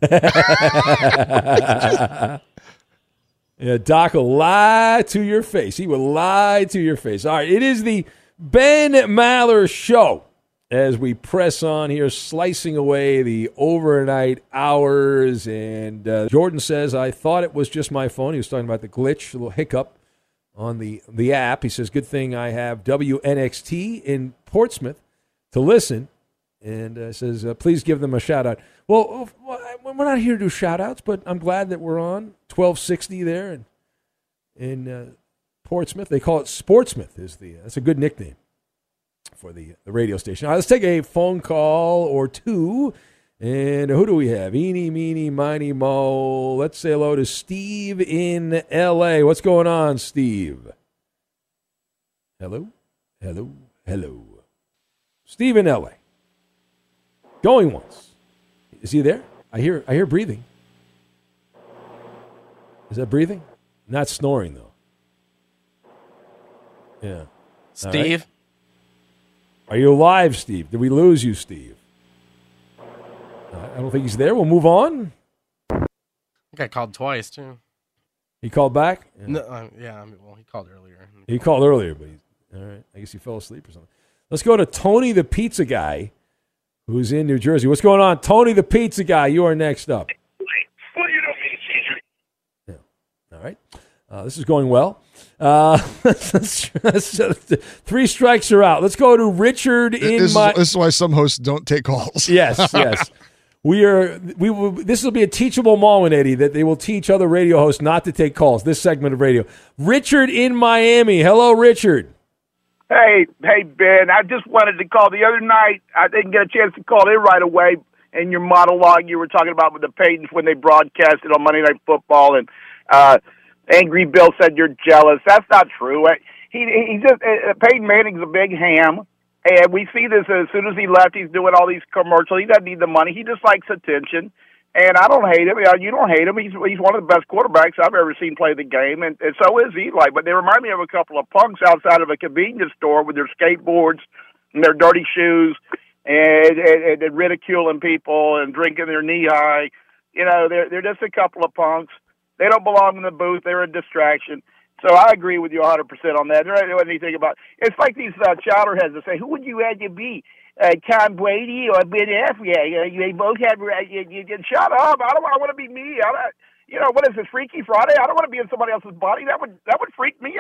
Yeah, Doc will lie to your face. He will lie to your face. All right, it is the Ben Maller Show as we press on here, slicing away the overnight hours. And uh, Jordan says, I thought it was just my phone. He was talking about the glitch, a little hiccup on the, the app. He says, good thing I have W N X T in Portsmouth to listen. And uh, says, uh, please give them a shout-out. Well, we're not here to do shout-outs, but I'm glad that we're on twelve sixty there in, in uh, Portsmouth. They call it Sportsmouth. Is the That's a good nickname for the, the radio station. All right, let's take a phone call or two. And who do we have? Eeny, meeny, miny, mo. Let's say hello to Steve in L A. What's going on, Steve? Hello? Hello? Hello? Steve in L A. Going once. Is he there? I hear I hear breathing. Is that breathing? Not snoring, though. Yeah. Steve? Right. Are you alive, Steve? Did we lose you, Steve? I don't think he's there. We'll move on. I think I called twice, too. He called back? Yeah, no, uh, yeah I mean, well, he called earlier. He called earlier, but he's, all right. I guess he fell asleep or something. Let's go to Tony the Pizza Guy, who's in New Jersey. What's going on, Tony the Pizza Guy? You are next up. Well, you know me, Caesar. Yeah. All right. Uh, this is going well. Uh, three strikes are out. Let's go to Richard in this my. Is, this is why some hosts don't take calls. Yes, yes. We are. We will. This will be a teachable moment, Eddie, that they will teach other radio hosts not to take calls. This segment of radio. Richard in Miami. Hello, Richard. Hey, hey, Ben. I just wanted to call. The other night, I didn't get a chance to call in right away. In your monologue, you were talking about with the Paytons when they broadcasted on Monday Night Football, and uh, Angry Bill said you're jealous. That's not true. He he just uh, Peyton Manning's a big ham, and we see this as soon as he left. He's doing all these commercials. He doesn't need the money. He just likes attention, and I don't hate him. You don't hate him. He's he's one of the best quarterbacks I've ever seen play the game, and, and so is Eli. But they remind me of a couple of punks outside of a convenience store with their skateboards and their dirty shoes. And, and, and ridiculing people and drinking their knee high. You know, they're they're just a couple of punks. They don't belong in the booth. They're a distraction. So I agree with you one hundred percent on that. There ain't anything about it's like these uh, chowder heads that say, "Who would you rather be, uh, Tom Brady or Ben Affleck? Uh, you both have uh, you, you, you, shut up. I don't. I want to be me. I don't, you know what is this, Freaky Friday? I don't want to be in somebody else's body. That would that would freak me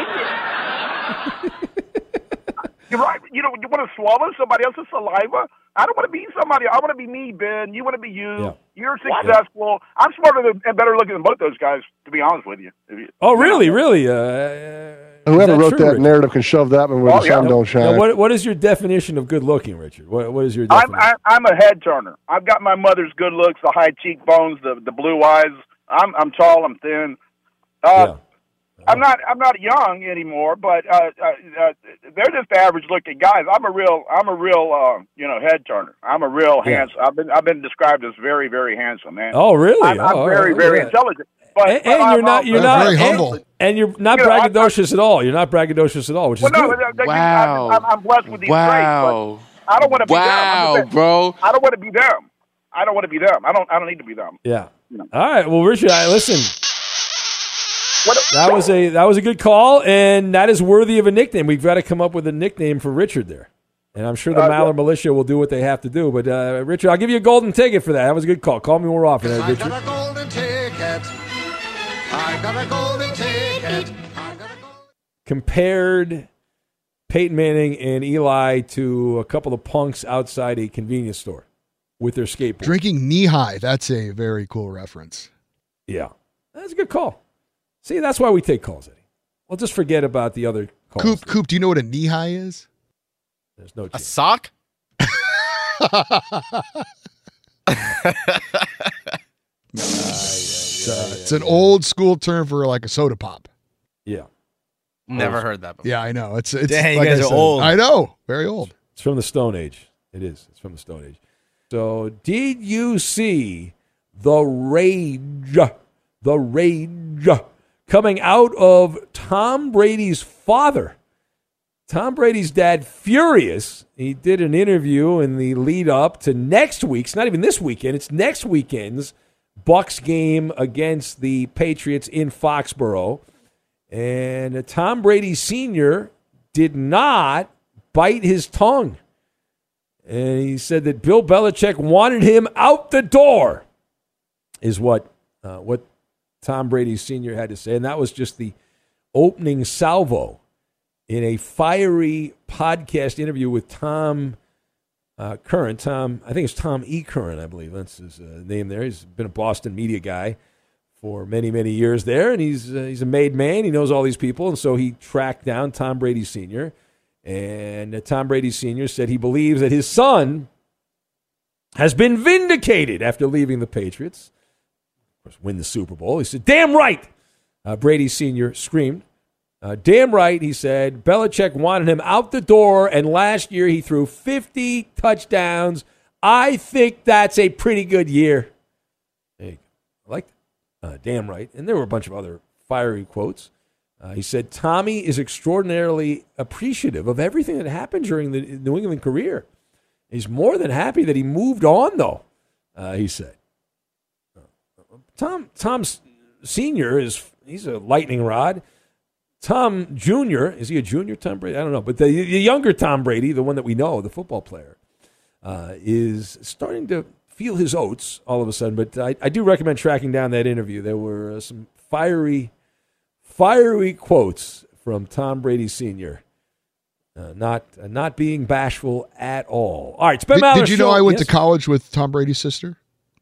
out completely." You're right. You know, you want to swallow somebody else's saliva? I don't want to be somebody. I want to be me, Ben. You want to be you. Yeah. You're successful. I'm smarter than, and better looking than both those guys, to be honest with you. Oh, really? Really? Uh, Whoever wrote true, that Richard? narrative can shove that one where Oh, the yeah. sun don't shine. Now, what What is your definition of good looking, Richard? What What is your I'm, definition? I, I'm a head turner. I've got my mother's good looks, the high cheekbones, the the blue eyes. I'm I'm tall. I'm thin. Uh, yeah. I'm not. I'm not young anymore, but uh, uh, uh, they're just average-looking guys. I'm a real. I'm a real. Uh, you know, head turner. I'm a real Yeah. handsome. I've been. I've been described as very, very handsome, man. Oh, really? I'm, I'm Oh, very, all very right. intelligent. But, And, but and I'm you're not. also- You're not. very and- humble. And you're not You know, I- braggadocious at all. You're not braggadocious at all, which is Well, no, good. they- they- Wow. I'm, I'm blessed with these Wow. traits, but I don't want to be them. I'm Wow, just saying, bro. I don't want to be them. I don't want to be them. I don't. I don't need to be them. Yeah. You know. All right. Well, Richard, I, listen. What, That was a that was a good call, and that is worthy of a nickname. We've got to come up with a nickname for Richard there, and I'm sure the Uh, Maller yeah. Militia will do what they have to do. But uh, Richard, I'll give you a golden ticket for that. That was a good call. Call me more often, uh, Richard. a golden ticket. I've got a golden ticket. Compared Peyton Manning and Eli to a couple of punks outside a convenience store with their skateboard. Drinking knee high. That's a very cool reference. Yeah, that's a good call. See, that's why we take calls, Eddie. We'll just forget about the other calls. Coop, Coop, do you know what a knee high is? There's no A chance. sock? It's, uh, it's an old school term for like a soda pop. Yeah. Never heard that before. Yeah, I know. It's it's Dang, you like guys I are said, old. I know, very old. It's from the Stone Age. It is. It's from the Stone Age. So, did you see the rage, the rage coming out of Tom Brady's father? Tom Brady's dad, furious. He did an interview in the lead up to next week's, not even this weekend, it's next weekend's Bucs game against the Patriots in Foxborough. And Tom Brady Senior did not bite his tongue. And he said that Bill Belichick wanted him out the door, is what uh, what Tom Brady Senior had to say. And that was just the opening salvo in a fiery podcast interview with Tom uh, Curran. Tom, I think it's Tom E. Curran, I believe. That's his uh, name there. He's been a Boston media guy for many, many years there, and he's uh, he's a made man. He knows all these people, and so he tracked down Tom Brady Senior And uh, Tom Brady Senior said he believes that his son has been vindicated after leaving the Patriots. Of course, win the Super Bowl. He said, "Damn right!" Uh, Brady Senior screamed. Uh, damn right, he said. Belichick wanted him out the door, and last year he threw fifty touchdowns. I think that's a pretty good year. There you go. I like that. Uh, damn right. And there were a bunch of other fiery quotes. Uh, he said, Tommy is extraordinarily appreciative of everything that happened during the New England career. He's more than happy that he moved on, though, uh, he said. Tom Tom Senior is he's a lightning rod. Tom Junior, is he a junior Tom Brady? I don't know. But the, the younger Tom Brady, the one that we know, the football player, uh, is starting to feel his oats all of a sudden. But I, I do recommend tracking down that interview. There were uh, some fiery, fiery quotes from Tom Brady Senior Uh, not uh, not being bashful at all. All right, it's Ben Did, Maller did you Show. know I went Yes? to college with Tom Brady's sister?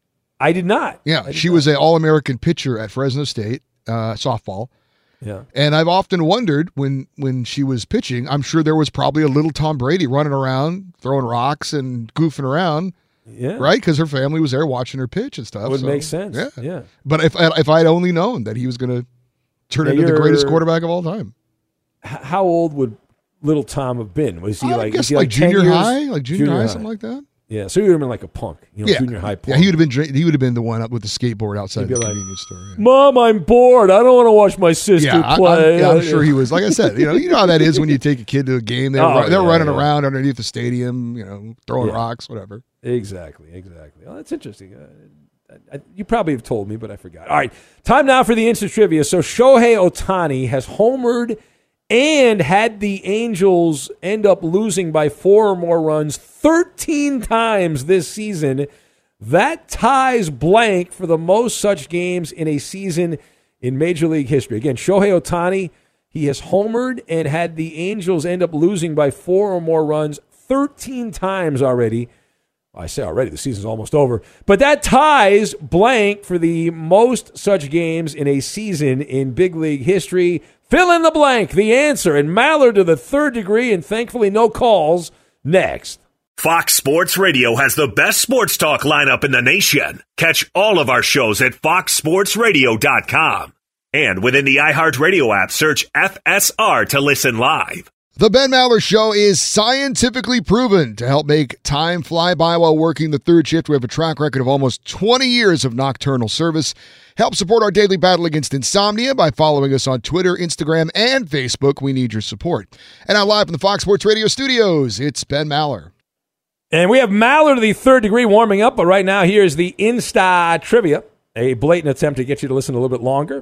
I did not. Yeah, did she not. was an All-American pitcher at Fresno State uh, softball. Yeah. And I've often wondered when when she was pitching, I'm sure there was probably a little Tom Brady running around, throwing rocks and goofing around. Yeah. Right? Because her family was there watching her pitch and stuff. That would so, make sense. Yeah. Yeah. But if if I'd only known that he was going to turn Now into the you're- greatest quarterback of all time. H- how old would little Tom have been? Was he I like, guess was he like like ten junior years? high, like junior, high, something like that. Yeah, so he would have been like a punk, you know, yeah. junior high punk. Yeah, he would have been. dra- He would have been the one up with the skateboard outside He'd be the like, convenience store. Yeah. Mom, I'm bored. I don't want to watch my sister Yeah, I, play. I'm, yeah, I'm sure he was. Like I said, you know, you know how that is when you take a kid to a game. They're, Oh, run- they're yeah, running yeah. around underneath the stadium, you know, throwing Yeah. rocks, whatever. Exactly, exactly. Well, that's interesting. Uh, I, I, you probably have told me, but I forgot. All right, time now for the instant trivia. So Shohei Ohtani has homered and had the Angels end up losing by four or more runs thirteen times this season. That ties blank for the most such games in a season in Major League history. Again, Shohei Ohtani, he has homered and had the Angels end up losing by four or more runs thirteen times already. I say already, the season's almost over. But that ties blank for the most such games in a season in big league history. Fill in the blank, the answer, and Maller to the third degree, and thankfully no calls, next. Fox Sports Radio has the best sports talk lineup in the nation. Catch all of our shows at fox sports radio dot com. And within the iHeartRadio app, search F S R to listen live. The Ben Maller Show is scientifically proven to help make time fly by while working the third shift. We have a track record of almost twenty years of nocturnal service. Help support our daily battle against insomnia by following us on Twitter, Instagram, and Facebook. We need your support. And now live from the Fox Sports Radio studios, it's Ben Maller. And we have Maller to the third degree warming up, but right now here's the Insta Trivia, a blatant attempt to get you to listen a little bit longer.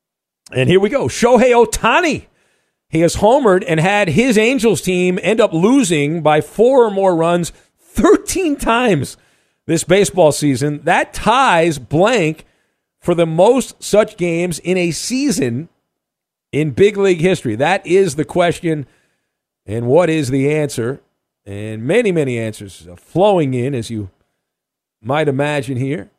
And here we go. Shohei Ohtani. He has homered and had his Angels team end up losing by four or more runs thirteen times this baseball season. That ties blank for the most such games in a season in big league history. That is the question. And what is the answer? And many, many answers flowing in, as you might imagine here.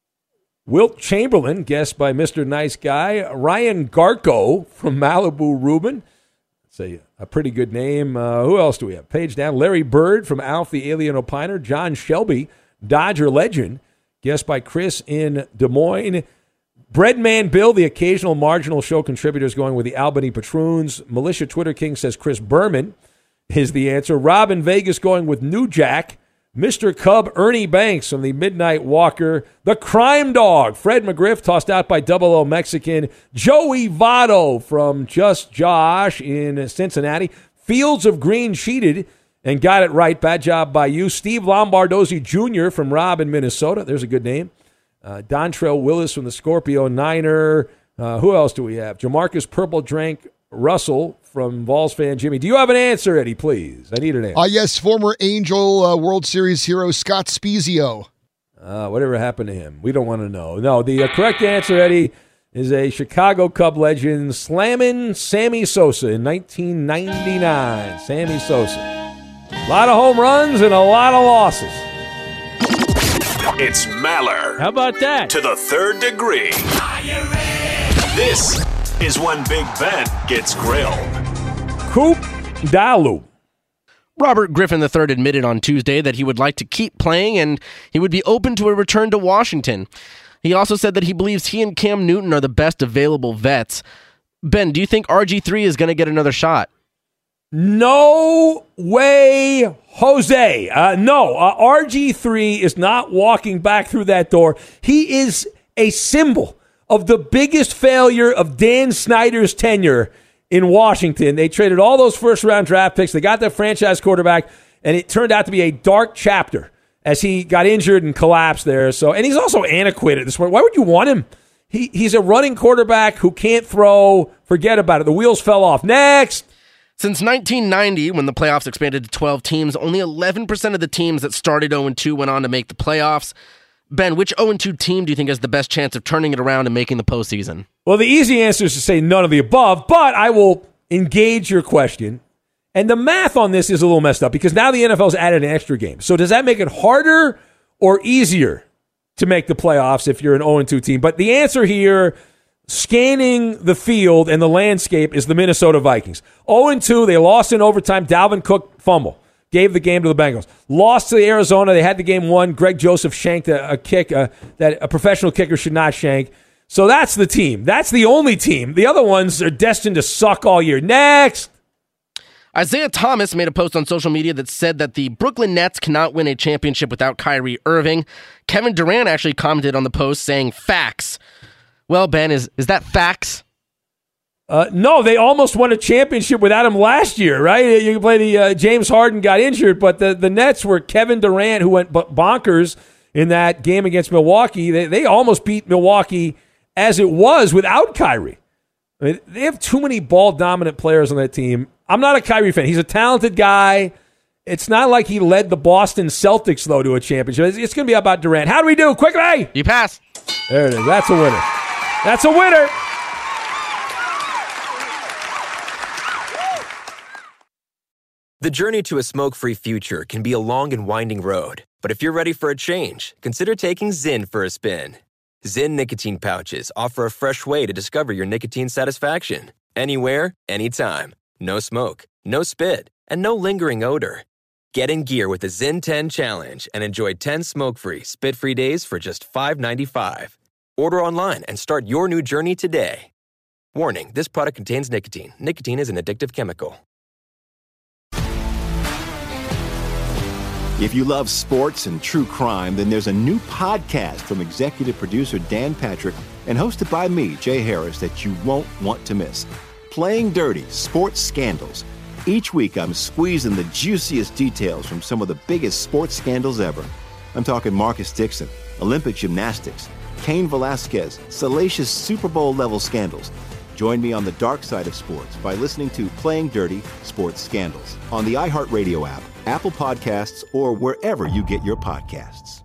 Wilt Chamberlain, guessed by Mister Nice Guy. Ryan Garko from Malibu Rubin. That's a, a pretty good name. Uh, who else do we have? Page down. Larry Bird from Alf the Alien Opiner. John Shelby, Dodger legend, guessed by Chris in Des Moines. Breadman Bill, the occasional marginal show contributor, is going with the Albany Patroons. Militia Twitter King says Chris Berman is the answer. Rob in Vegas going with New Jack. Mister Cub, Ernie Banks from the Midnight Walker. The Crime Dog, Fred McGriff, tossed out by Double O Mexican. Joey Votto from Just Josh in Cincinnati. Fields of Green cheated and got it right. Bad job by you. Steve Lombardozzi Junior from Rob in Minnesota. There's a good name. Uh, Dontrell Willis from the Scorpio Niner. Uh, who else do we have? Jamarcus Purple Drank Russell from Vols fan Jimmy. Do you have an answer, Eddie, please? I need an answer. Uh, yes, former Angel uh, World Series hero Scott Spezio. Uh, whatever happened to him? We don't want to know. No, the uh, correct answer, Eddie, is a Chicago Cub legend, slamming Sammy Sosa in nineteen ninety-nine. Sammy Sosa. A lot of home runs and a lot of losses. It's Maller. How about that? To the third degree. This is when Big Ben gets grilled. Coop Dalu. Robert Griffin the third admitted on Tuesday that he would like to keep playing and he would be open to a return to Washington. He also said that he believes he and Cam Newton are the best available vets. Ben, do you think R G three is going to get another shot? No way, Jose. Uh, no, uh, R G three is not walking back through that door. He is a symbol of the biggest failure of Dan Snyder's tenure in Washington. They traded all those first-round draft picks. They got their franchise quarterback, and it turned out to be a dark chapter as he got injured and collapsed there. So, and he's also antiquated at this point. Why would you want him he he's a running quarterback who can't throw. Forget about it. The wheels fell off. Next. Since nineteen ninety, when the playoffs expanded to twelve teams, only eleven percent of the teams that started oh and two went on to make the playoffs. Ben, which oh and two team do you think has the best chance of turning it around and making the postseason? Well, the easy answer is to say none of the above, but I will engage your question. And the math on this is a little messed up because now the N F L's added an extra game. So does that make it harder or easier to make the playoffs if you're an oh and two team? But the answer here, scanning the field and the landscape, is the Minnesota Vikings. oh and two, they lost in overtime. Dalvin Cook fumble. Gave the game to the Bengals. Lost to Arizona. They had the game won. Greg Joseph shanked a, a kick uh, that a professional kicker should not shank. So that's the team. That's the only team. The other ones are destined to suck all year. Next. Isaiah Thomas made a post on social media that said that the Brooklyn Nets cannot win a championship without Kyrie Irving. Kevin Durant actually commented on the post saying, facts. Well, Ben, is, is that facts? Uh, no, they almost won a championship without him last year, right? You can play the uh, James Harden got injured, but the, the Nets were Kevin Durant, who went bonkers in that game against Milwaukee. They, they almost beat Milwaukee as it was without Kyrie. I mean, they have too many ball-dominant players on that team. I'm not a Kyrie fan. He's a talented guy. It's not like he led the Boston Celtics, though, to a championship. It's, it's going to be about Durant. How do we do? Quickly! You pass. There it is. That's a winner. That's a winner. The journey to a smoke-free future can be a long and winding road. But if you're ready for a change, consider taking Zyn for a spin. Zyn nicotine pouches offer a fresh way to discover your nicotine satisfaction. Anywhere, anytime. No smoke, no spit, and no lingering odor. Get in gear with the Zyn ten Challenge and enjoy ten smoke-free, spit-free days for just five dollars and ninety-five cents. Order online and start your new journey today. Warning, this product contains nicotine. Nicotine is an addictive chemical. If you love sports and true crime, then there's a new podcast from executive producer Dan Patrick and hosted by me, Jay Harris, that you won't want to miss. Playing Dirty: Sports Scandals. Each week, I'm squeezing the juiciest details from some of the biggest sports scandals ever. I'm talking Marcus Dixon, Olympic gymnastics, Cain Velasquez, salacious Super Bowl-level scandals. Join me on the dark side of sports by listening to Playing Dirty: Sports Scandals on the iHeartRadio app, Apple Podcasts, or wherever you get your podcasts.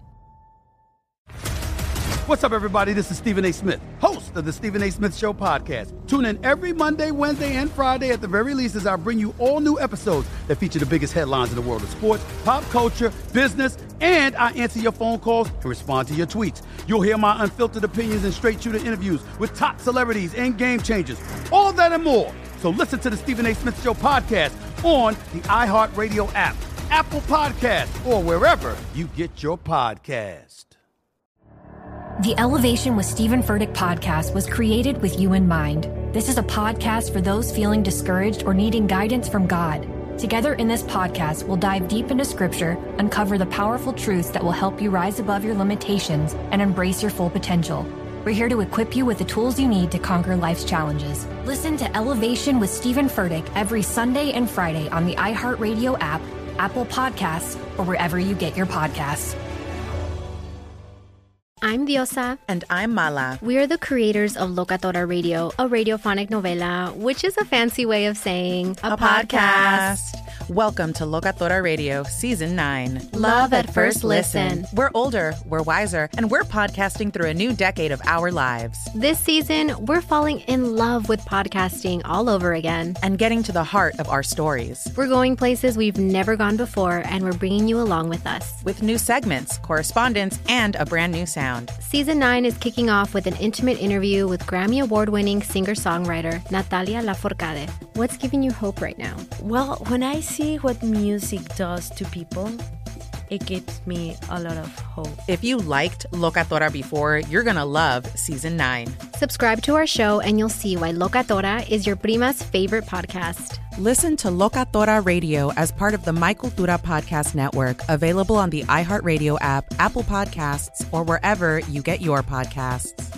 What's up, everybody? This is Stephen A. Smith, host of the Stephen A. Smith Show podcast. Tune in every Monday, Wednesday, and Friday at the very least as I bring you all new episodes that feature the biggest headlines in the world of sports, pop culture, business, and I answer your phone calls and respond to your tweets. You'll hear my unfiltered opinions and straight-shooter interviews with top celebrities and game changers. All that and more. So listen to the Stephen A. Smith Show podcast on the iHeartRadio app, Apple Podcasts, or wherever you get your podcast. The Elevation with Stephen Furtick podcast was created with you in mind. This is a podcast for those feeling discouraged or needing guidance from God. Together in this podcast, we'll dive deep into Scripture, uncover the powerful truths that will help you rise above your limitations and embrace your full potential. We're here to equip you with the tools you need to conquer life's challenges. Listen to Elevation with Stephen Furtick every Sunday and Friday on the iHeartRadio app, Apple Podcasts, or wherever you get your podcasts. I'm Diosa. And I'm Mala. We are the creators of Locatora Radio, a radiophonic novela, which is a fancy way of saying a, a podcast. podcast. Welcome to Locatora Radio, Season nine. Love at first listen. We're older, we're wiser, and we're podcasting through a new decade of our lives. This season, we're falling in love with podcasting all over again. And getting to the heart of our stories. We're going places we've never gone before, and we're bringing you along with us. With new segments, correspondence, and a brand new sound. Season nine is kicking off with an intimate interview with Grammy Award-winning singer-songwriter Natalia Lafourcade. What's giving you hope right now? Well, when I see what music does to people, it gives me a lot of hope. If you liked Locatora before, you're going to love Season nine. Subscribe to our show and you'll see why Locatora is your prima's favorite podcast. Listen to Locatora Radio as part of the My Cultura Podcast Network, available on the iHeartRadio app, Apple Podcasts, or wherever you get your podcasts.